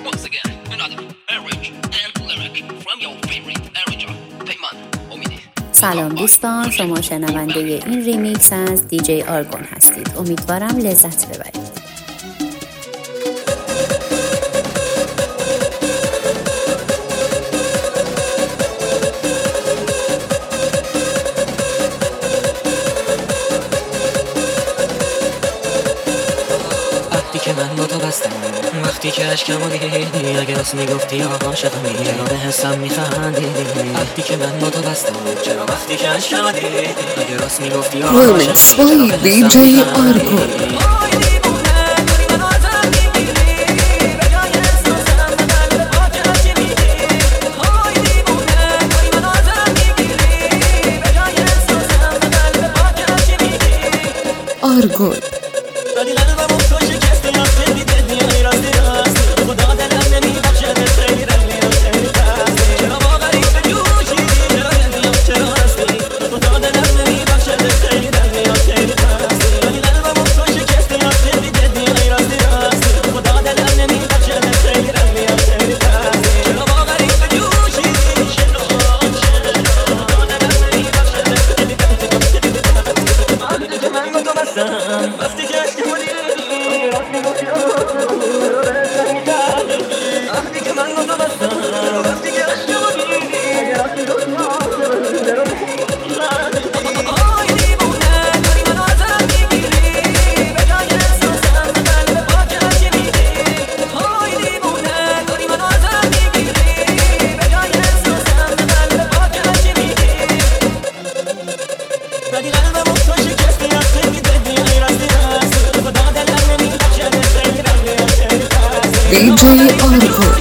Once again, another average and lyric from your favorite arranger, پیمان امیدی. سلام دوستان، شما شنونده این ریمیکس از دیجی آرگون هستید. امیدوارم لذت ببرید. که من با تو بستم وقتی که عشقمو دیدی، اگه راست میگفتی عاشقمی چرا به حسم میخندیدی؟ وقتی که من با تو بستم چرا وقتی که عشقمو دیدی، اگه راست میگفتی عاشقمی دیجی آرگون. آرگون دیجی آرگون.